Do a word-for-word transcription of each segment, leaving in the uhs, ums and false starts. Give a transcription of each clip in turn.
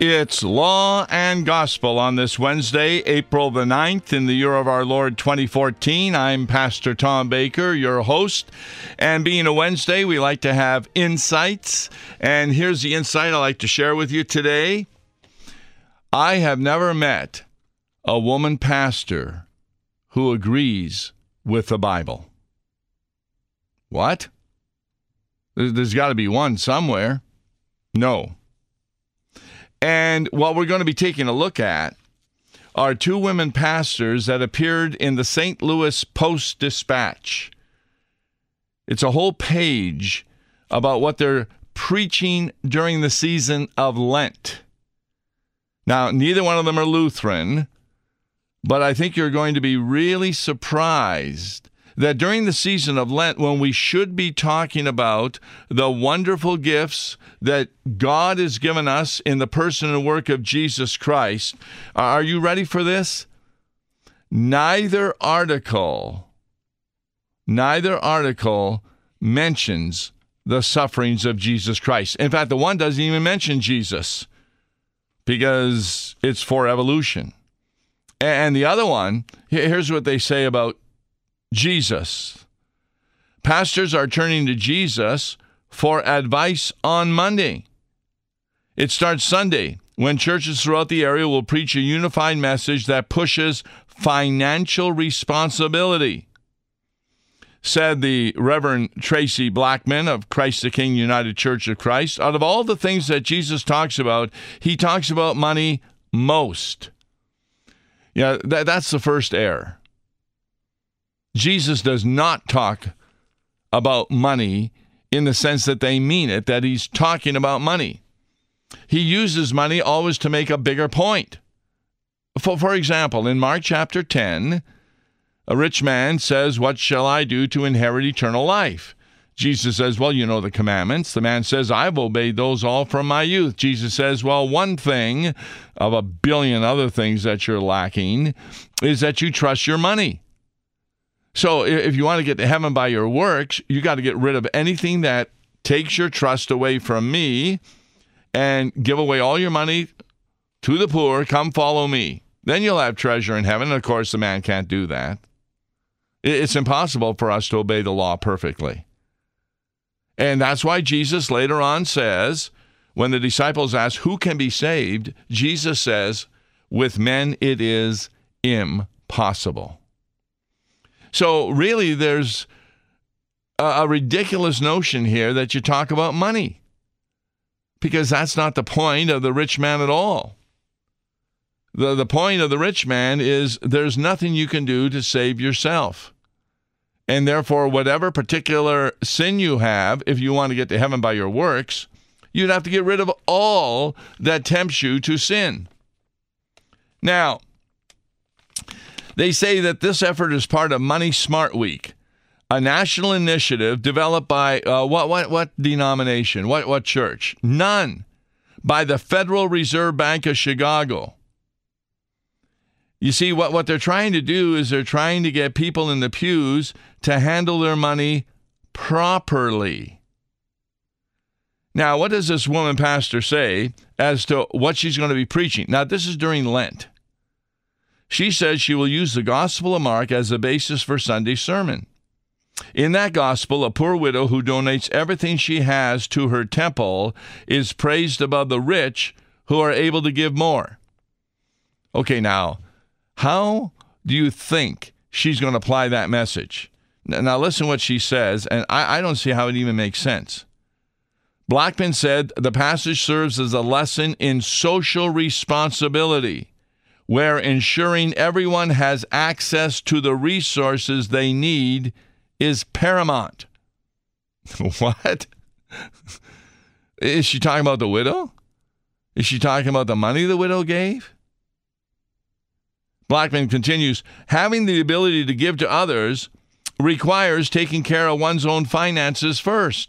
It's Law and Gospel on this Wednesday, April the ninth, in the year of our Lord twenty fourteen. I'm Pastor Tom Baker, your host. And being a Wednesday, we like to have insights. And here's the insight I'd like to share with you today. I have never met a woman pastor who agrees with the Bible. What? There's got to be one somewhere. No. And what we're going to be taking a look at are two women pastors that appeared in the Saint Louis Post-Dispatch. It's a whole page about what they're preaching during the season of Lent. Now, neither one of them are Lutheran, but I think you're going to be really surprised that during the season of Lent, when we should be talking about the wonderful gifts that God has given us in the person and work of Jesus Christ, are you ready for this? Neither article, neither article mentions the sufferings of Jesus Christ. In fact, the one doesn't even mention Jesus because it's for evolution. And the other one, here's what they say about Jesus. Pastors are turning to Jesus for advice on Monday. It starts Sunday, when churches throughout the area will preach a unified message that pushes financial responsibility, said the Reverend Tracy Blackman of Christ the King United Church of Christ. Out of all the things that Jesus talks about, he talks about money most. Yeah, that, that's the first error. Jesus does not talk about money in the sense that they mean it, that he's talking about money. He uses money always to make a bigger point. For, for example, in Mark chapter ten, a rich man says, "What shall I do to inherit eternal life?" Jesus says, "Well, you know the commandments." The man says, "I've obeyed those all from my youth." Jesus says, "Well, one thing of a billion other things that you're lacking is that you trust your money." So if you want to get to heaven by your works, you got to get rid of anything that takes your trust away from me and give away all your money to the poor. Come follow me. Then you'll have treasure in heaven. And of course, the man can't do that. It's impossible for us to obey the law perfectly. And that's why Jesus later on says, when the disciples ask, who can be saved? Jesus says, with men it is impossible. So really, there's a, a ridiculous notion here that you talk about money, because that's not the point of the rich man at all. The, the point of the rich man is there's nothing you can do to save yourself. And therefore, whatever particular sin you have, if you want to get to heaven by your works, you'd have to get rid of all that tempts you to sin. Now, they say that this effort is part of Money Smart Week, a national initiative developed by uh, what what what denomination, what what church? None. By the Federal Reserve Bank of Chicago. You see, what, what they're trying to do is they're trying to get people in the pews to handle their money properly. Now, what does this woman pastor say as to what she's going to be preaching? Now, this is during Lent. She says she will use the Gospel of Mark as the basis for Sunday's sermon. In that gospel, a poor widow who donates everything she has to her temple is praised above the rich who are able to give more. Okay, now, how do you think she's going to apply that message? Now, listen what she says, and I, I don't see how it even makes sense. Blackman said the passage serves as a lesson in social responsibility, where ensuring everyone has access to the resources they need is paramount. What? Is she talking about the widow? Is she talking about the money the widow gave? Blackman continues, having the ability to give to others requires taking care of one's own finances first.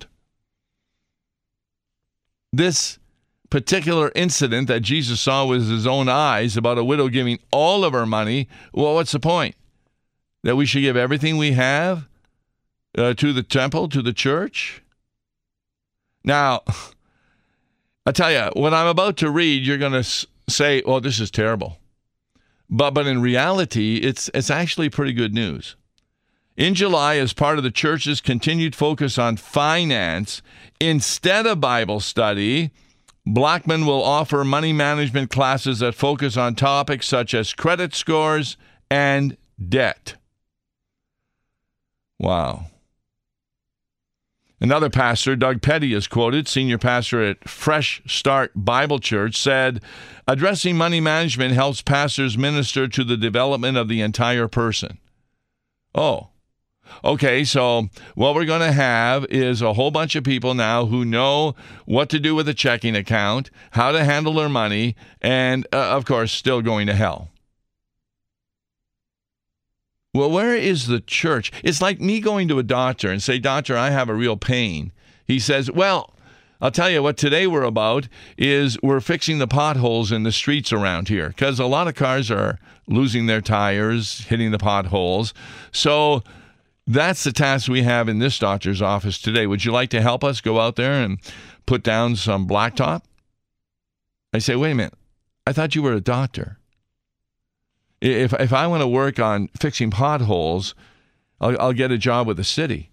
This particular incident that Jesus saw with his own eyes about a widow giving all of her money, well, what's the point? That we should give everything we have uh, to the temple, to the church? Now, I tell you, what I'm about to read, you're going to say, "Oh, this is terrible." But but in reality, it's it's actually pretty good news. In July, as part of the church's continued focus on finance, instead of Bible study, Blackman will offer money management classes that focus on topics such as credit scores and debt. Wow. Another pastor, Doug Petty, is quoted, senior pastor at Fresh Start Bible Church, said, "Addressing money management helps pastors minister to the development of the entire person." Oh, okay, so what we're going to have is a whole bunch of people now who know what to do with a checking account, how to handle their money, and, uh, of course, still going to hell. Well, where is the church? It's like me going to a doctor and say, "Doctor, I have a real pain." He says, "Well, I'll tell you what today we're about is we're fixing the potholes in the streets around here because a lot of cars are losing their tires, hitting the potholes. So that's the task we have in this doctor's office today. Would you like to help us go out there and put down some blacktop?" I say, "Wait a minute. I thought you were a doctor. If if I want to work on fixing potholes, I'll, I'll get a job with the city."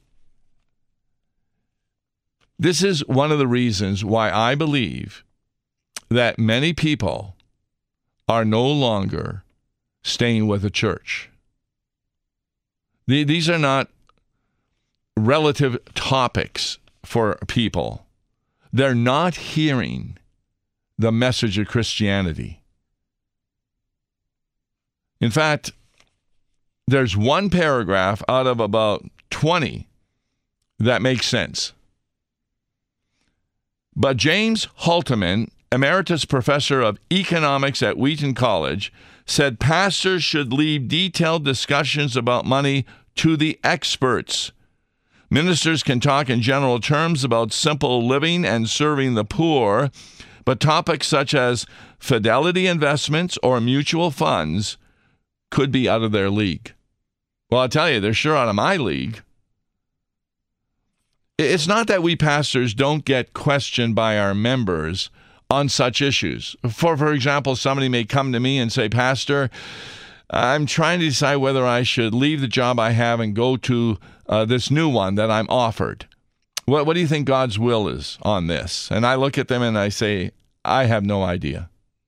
This is one of the reasons why I believe that many people are no longer staying with a church. These are not relative topics for people. They're not hearing the message of Christianity. In fact, there's one paragraph out of about twenty that makes sense. But James Halterman, emeritus professor of economics at Wheaton College, said pastors should leave detailed discussions about money to the experts. Ministers can talk in general terms about simple living and serving the poor, but topics such as fidelity investments or mutual funds could be out of their league. Well, I'll tell you, they're sure out of my league. It's not that we pastors don't get questioned by our members on such issues. For, for example, somebody may come to me and say, "Pastor, I'm trying to decide whether I should leave the job I have and go to uh, this new one that I'm offered. What, what do you think God's will is on this?" And I look at them and I say, "I have no idea.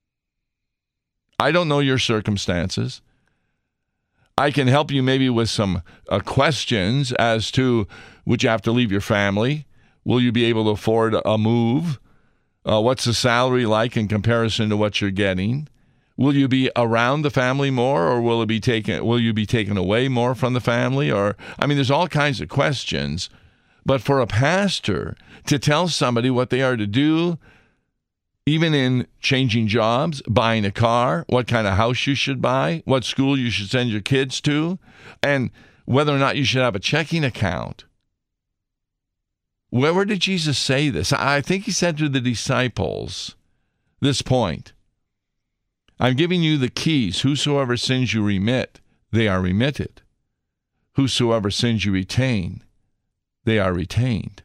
I don't know your circumstances. I can help you maybe with some uh, questions as to, would you have to leave your family? Will you be able to afford a move? Uh, what's the salary like in comparison to what you're getting? Will you be around the family more, or will it be taken? Will you be taken away more from the family? Or I mean, there's all kinds of questions. But for a pastor to tell somebody what they are to do, even in changing jobs, buying a car, what kind of house you should buy, what school you should send your kids to, and whether or not you should have a checking account. Where, where did Jesus say this? I think he said to the disciples this point. "I'm giving you the keys. Whosoever sins you remit, they are remitted. Whosoever sins you retain, they are retained."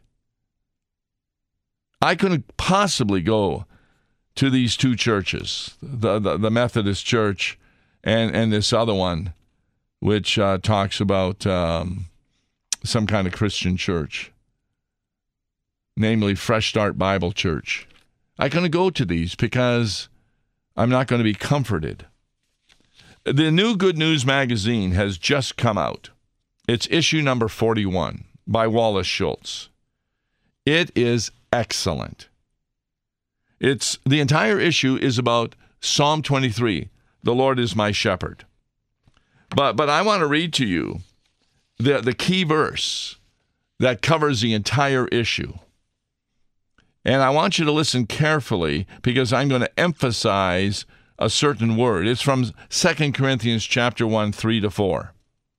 I couldn't possibly go to these two churches, the, the, the Methodist Church and, and this other one, which uh, talks about um, some kind of Christian church, namely Fresh Start Bible Church. I couldn't go to these because I'm not going to be comforted. The new Good News magazine has just come out. It's issue number forty-one by Wallace Schultz. It is excellent. It's the entire issue is about Psalm twenty-three, "The Lord is my shepherd." But but I want to read to you the, the key verse that covers the entire issue. And I want you to listen carefully because I'm going to emphasize a certain word. It's from Second Corinthians chapter one, three to four.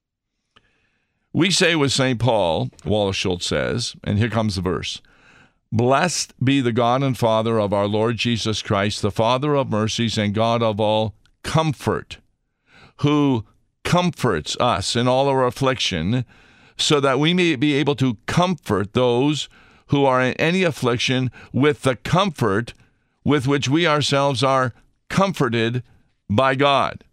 We say with Saint Paul, Wallace Schultz says, and here comes the verse, "Blessed be the God and Father of our Lord Jesus Christ, the Father of mercies and God of all comfort, who comforts us in all our affliction, so that we may be able to comfort those who are in any affliction with the comfort with which we ourselves are comforted by God.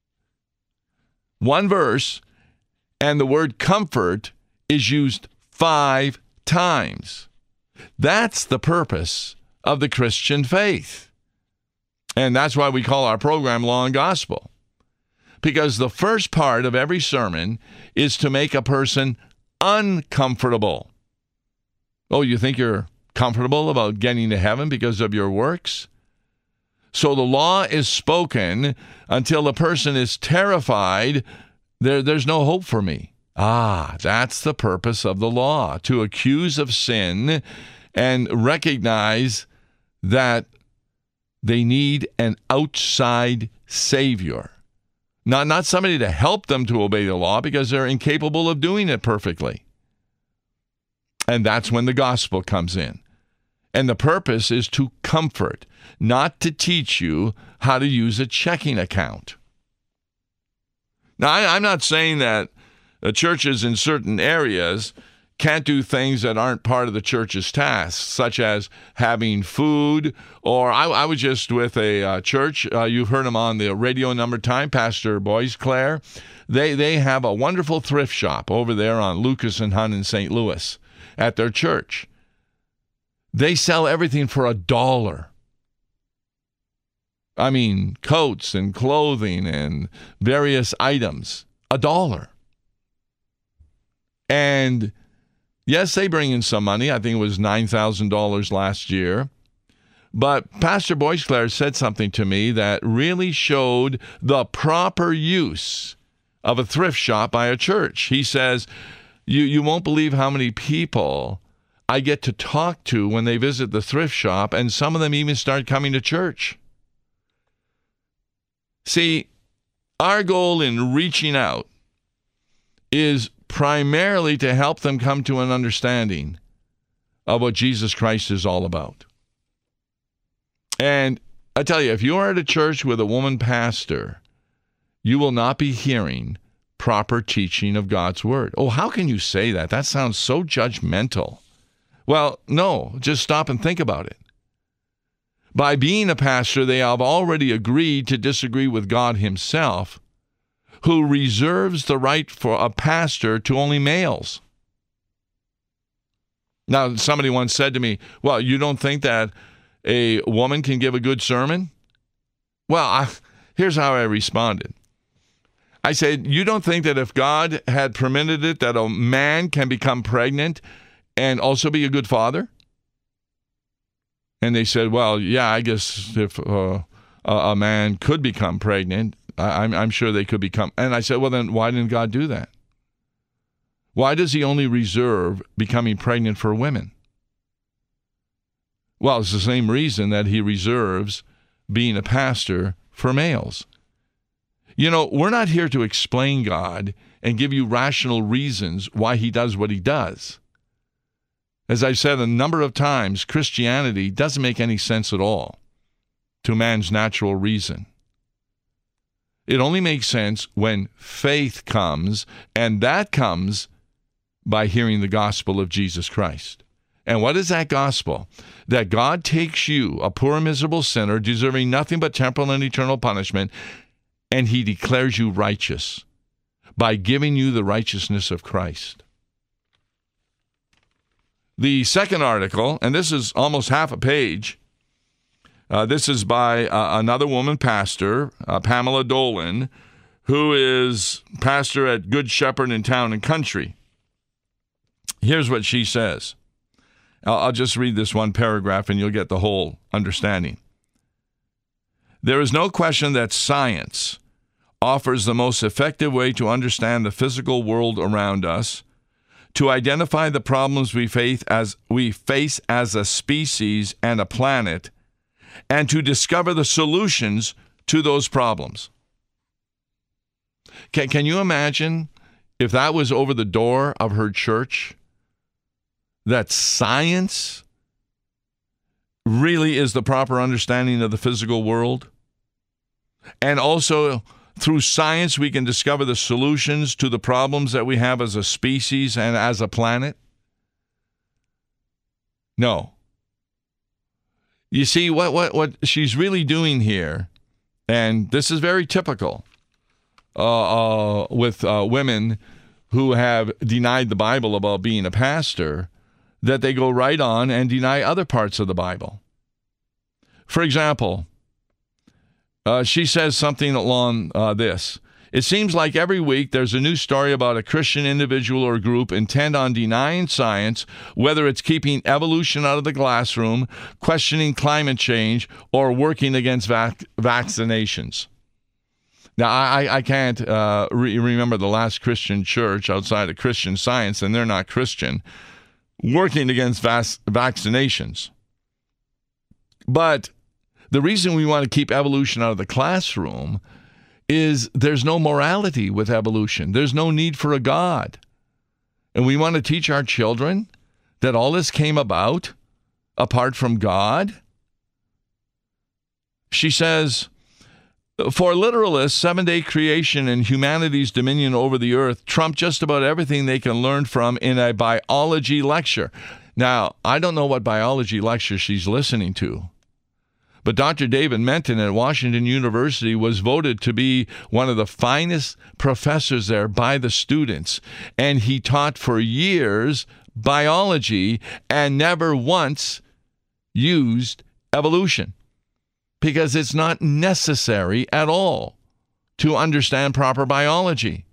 One verse, and the word comfort is used five times. That's the purpose of the Christian faith. And that's why we call our program Law and Gospel. Because the first part of every sermon is to make a person uncomfortable. Oh, you think you're comfortable about getting to heaven because of your works? So the law is spoken until the person is terrified. There, there's no hope for me. Ah, that's the purpose of the law, to accuse of sin and recognize that they need an outside Savior. Not, not somebody to help them to obey the law because they're incapable of doing it perfectly. And that's when the gospel comes in. And the purpose is to comfort, not to teach you how to use a checking account. Now, I, I'm not saying that uh, churches in certain areas can't do things that aren't part of the church's tasks, such as having food, or I, I was just with a uh, church, uh, you've heard them on the radio a number of times, Pastor Boyce Claire. They, they have a wonderful thrift shop over there on Lucas and Hunt in Saint Louis at their church. They sell everything for a dollar. I mean, coats and clothing and various items, a dollar. And yes, they bring in some money. I think it was nine thousand dollars last year. But Pastor Boyce Claire said something to me that really showed the proper use of a thrift shop by a church. He says, you, you won't believe how many people I get to talk to when they visit the thrift shop, and some of them even start coming to church. See, our goal in reaching out is primarily to help them come to an understanding of what Jesus Christ is all about. And I tell you, if you are at a church with a woman pastor, you will not be hearing proper teaching of God's word. Oh, how can you say that? That sounds so judgmental. Well, no, just stop and think about it. By being a pastor, they have already agreed to disagree with God himself, who reserves the right for a pastor to only males. Now, somebody once said to me, well, you don't think that a woman can give a good sermon? Well, I, here's how I responded. I said, you don't think that if God had permitted it, that a man can become pregnant and also be a good father? And they said, well, yeah, I guess if uh, a, a man could become pregnant, I, I'm, I'm sure they could become. And I said, well, then why didn't God do that? Why does he only reserve becoming pregnant for women? Well, it's the same reason that he reserves being a pastor for males. You know, we're not here to explain God and give you rational reasons why he does what he does. As I've said a number of times, Christianity doesn't make any sense at all to man's natural reason. It only makes sense when faith comes, and that comes by hearing the gospel of Jesus Christ. And what is that gospel? That God takes you, a poor, miserable sinner, deserving nothing but temporal and eternal punishment, and he declares you righteous by giving you the righteousness of Christ. The second article, and this is almost half a page, uh, this is by uh, another woman pastor, uh, Pamela Dolan, who is pastor at Good Shepherd in Town and Country. Here's what she says. I'll, I'll just read this one paragraph and you'll get the whole understanding. There is no question that science offers the most effective way to understand the physical world around us, to identify the problems we face as we face as a species and a planet, and to discover the solutions to those problems. Can, can you imagine if that was over the door of her church? That science really is the proper understanding of the physical world? And also, through science, we can discover the solutions to the problems that we have as a species and as a planet? No. You see, what, what, what she's really doing here, and this is very typical uh, uh, with uh, women who have denied the Bible about being a pastor, that they go right on and deny other parts of the Bible. For example, uh, she says something along uh, this. It seems like every week there's a new story about a Christian individual or group intent on denying science, whether it's keeping evolution out of the classroom, questioning climate change, or working against vac- vaccinations. Now, I, I can't uh, re- remember the last Christian church outside of Christian Science, and they're not Christian, working against vac- vaccinations. But the reason we want to keep evolution out of the classroom is there's no morality with evolution. There's no need for a God. And we want to teach our children that all this came about apart from God. She says, for literalists, seven-day creation and humanity's dominion over the earth trump just about everything they can learn from in a biology lecture. Now, I don't know what biology lecture she's listening to, but Doctor David Menton at Washington University was voted to be one of the finest professors there by the students, and he taught for years biology and never once used evolution, because it's not necessary at all to understand proper biology.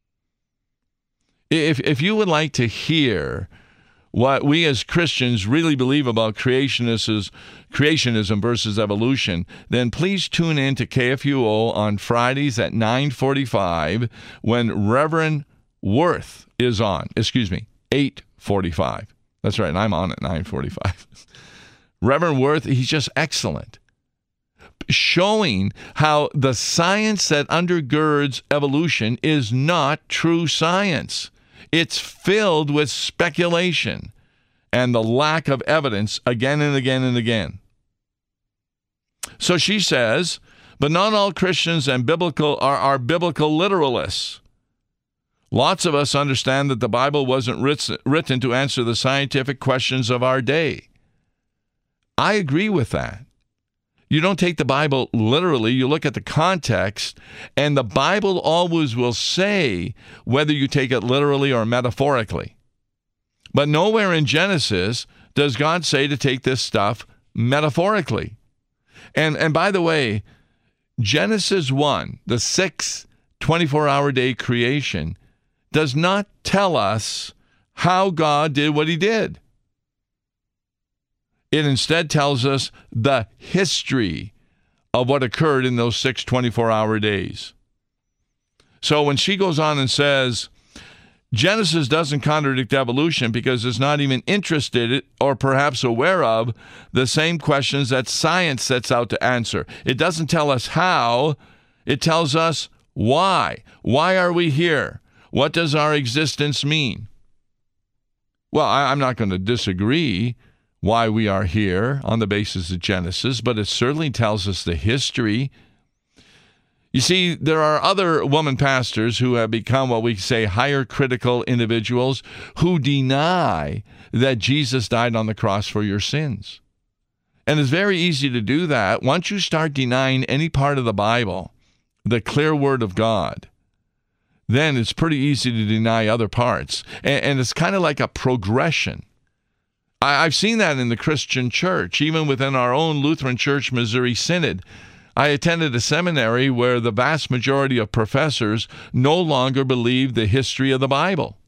If, if you would like to hear what we as Christians really believe about creationism, creationism versus evolution, then please tune in to K F U O on Fridays at nine forty-five when Reverend Worth is on. Excuse me, eight forty-five. That's right, and I'm on at nine forty-five. Reverend Worth, he's just excellent, showing how the science that undergirds evolution is not true science. It's filled with speculation and the lack of evidence again and again and again. So she says, but not all Christians and biblical are, are biblical literalists. Lots of us understand that the Bible wasn't written to answer the scientific questions of our day. I agree with that. You don't take the Bible literally. You look at the context, and the Bible always will say whether you take it literally or metaphorically. But nowhere in Genesis does God say to take this stuff metaphorically. And, and by the way, Genesis one, the sixth twenty-four hour day creation, does not tell us how God did what he did. It instead tells us the history of what occurred in those six twenty-four hour days. So when she goes on and says, Genesis doesn't contradict evolution because it's not even interested in or perhaps aware of the same questions that science sets out to answer. It doesn't tell us how, it tells us why. Why are we here? What does our existence mean? Well, I, I'm not going to disagree why we are here on the basis of Genesis, but it certainly tells us the history. You see, there are other woman pastors who have become what we say higher critical individuals who deny that Jesus died on the cross for your sins. And it's very easy to do that. Once you start denying any part of the Bible, the clear word of God, then it's pretty easy to deny other parts. And, and it's kind of like a progression. I've seen that in the Christian church, even within our own Lutheran Church Missouri Synod. I attended a seminary where the vast majority of professors no longer believed the history of the Bible.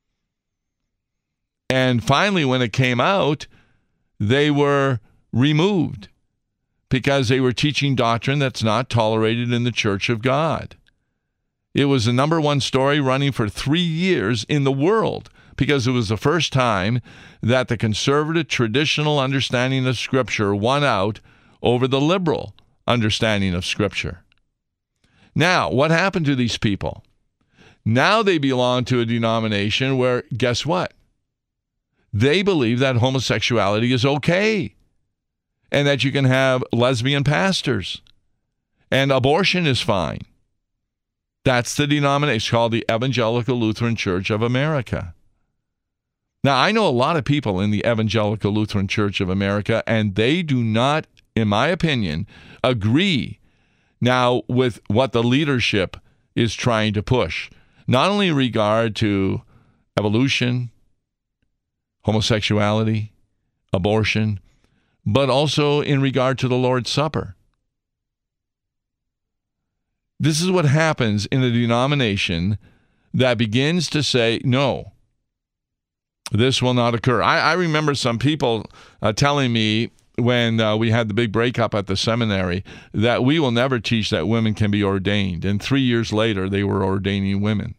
And finally, when it came out, they were removed because they were teaching doctrine that's not tolerated in the Church of God. It was the number one story running for three years in the world, because it was the first time that the conservative traditional understanding of Scripture won out over the liberal understanding of Scripture. Now, what happened to these people? Now they belong to a denomination where, guess what? They believe that homosexuality is okay and that you can have lesbian pastors and abortion is fine. That's the denomination. It's called the Evangelical Lutheran Church of America. Now, I know a lot of people in the Evangelical Lutheran Church of America, and they do not, in my opinion, agree now with what the leadership is trying to push, not only in regard to evolution, homosexuality, abortion, but also in regard to the Lord's Supper. This is what happens in a denomination that begins to say, no, this will not occur. I, I remember some people uh, telling me when uh, we had the big breakup at the seminary that we will never teach that women can be ordained. And three years later, they were ordaining women.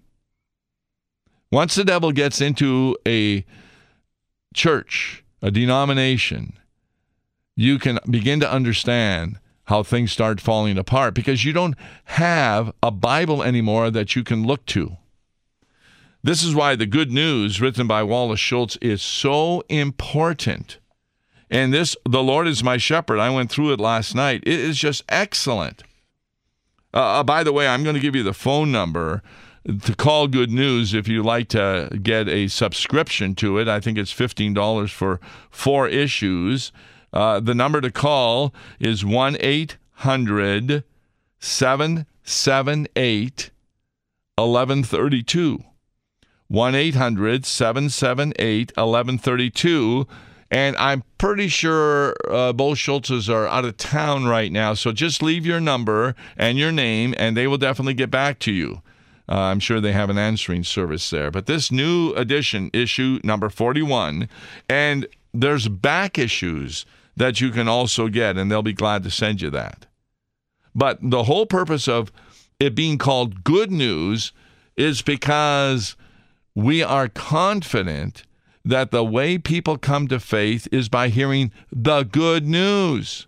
Once the devil gets into a church, a denomination, you can begin to understand how things start falling apart because you don't have a Bible anymore that you can look to. This is why the Good News written by Wallace Schultz is so important. And this, The Lord is My Shepherd, I went through it last night. It is just excellent. Uh, by the way, I'm going to give you the phone number to call Good News if you'd like to get a subscription to it. I think it's fifteen dollars for four issues. Uh, the number to call is one eight hundred seven seven eight eleven thirty-two. one eight hundred seven seven eight eleven thirty-two. And I'm pretty sure uh, both Schultzes are out of town right now, so just leave your number and your name, and they will definitely get back to you. Uh, I'm sure they have an answering service there. But this new edition, issue number forty-one, and there's back issues that you can also get, and they'll be glad to send you that. But the whole purpose of it being called Good News is because we are confident that the way people come to faith is by hearing the good news.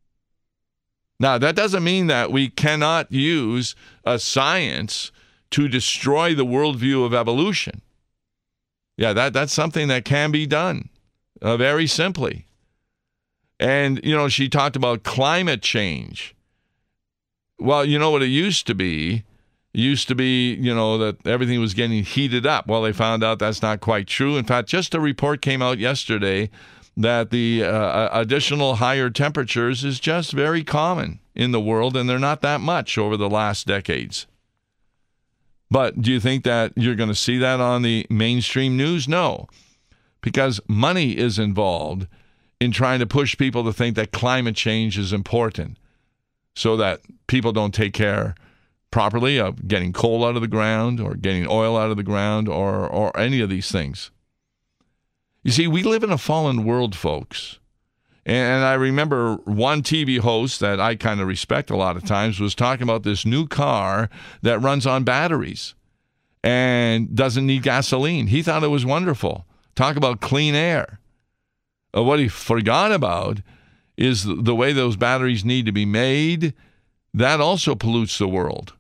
Now, that doesn't mean that we cannot use a science to destroy the worldview of evolution. Yeah, that, that's something that can be done uh, very simply. And, you know, she talked about climate change. Well, you know what it used to be? It used to be, you know, that everything was getting heated up. Well, they found out that's not quite true. In fact, just a report came out yesterday that the uh, additional higher temperatures is just very common in the world, and they're not that much over the last decades. But do you think that you're going to see that on the mainstream news? No, because money is involved in trying to push people to think that climate change is important so that people don't take care properly of getting coal out of the ground or getting oil out of the ground or, or any of these things. You see, we live in a fallen world, folks. And I remember one T V host that I kind of respect a lot of times was talking about this new car that runs on batteries and doesn't need gasoline. He thought it was wonderful. Talk about clean air. Uh, what he forgot about is the way those batteries need to be made. That also pollutes the world.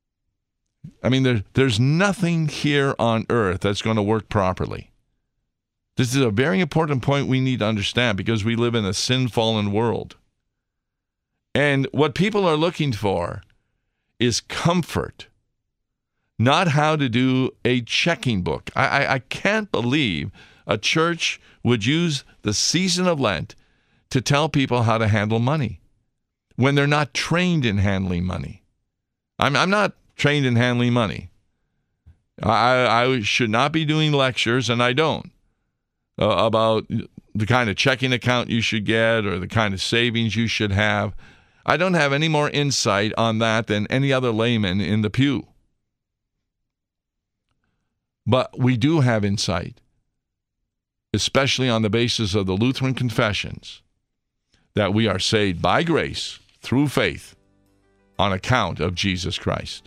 I mean, there, there's nothing here on earth that's going to work properly. This is a very important point we need to understand because we live in a sin-fallen world. And what people are looking for is comfort, not how to do a checking book. I, I, I can't believe a church would use the season of Lent to tell people how to handle money when they're not trained in handling money. I'm, I'm not trained in handling money. I, I should not be doing lectures, and I don't, uh, about the kind of checking account you should get or the kind of savings you should have. I don't have any more insight on that than any other layman in the pew. But we do have insight, especially on the basis of the Lutheran confessions, that we are saved by grace through faith on account of Jesus Christ.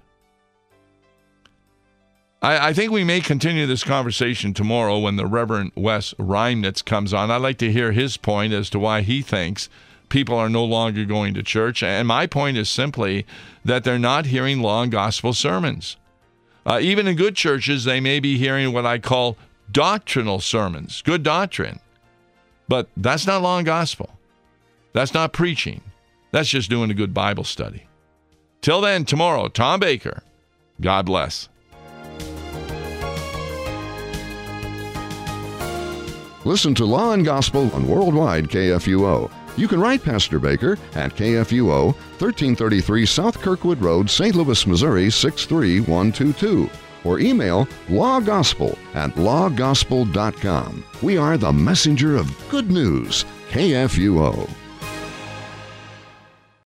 I, I think we may continue this conversation tomorrow when the Reverend Wes Reimnitz comes on. I'd like to hear his point as to why he thinks people are no longer going to church. And my point is simply that they're not hearing long gospel sermons. Uh, even in good churches, they may be hearing what I call doctrinal sermons, good doctrine. But that's not long gospel. That's not preaching. That's just doing a good Bible study. Till then, tomorrow, Tom Baker. God bless. Listen to Law and Gospel on Worldwide K F U O. You can write Pastor Baker at K F U O, thirteen thirty-three South Kirkwood Road, Saint Louis, Missouri, six three one two two. Or email lawgospel at lawgospel dot com. We are the messenger of good news, K F U O.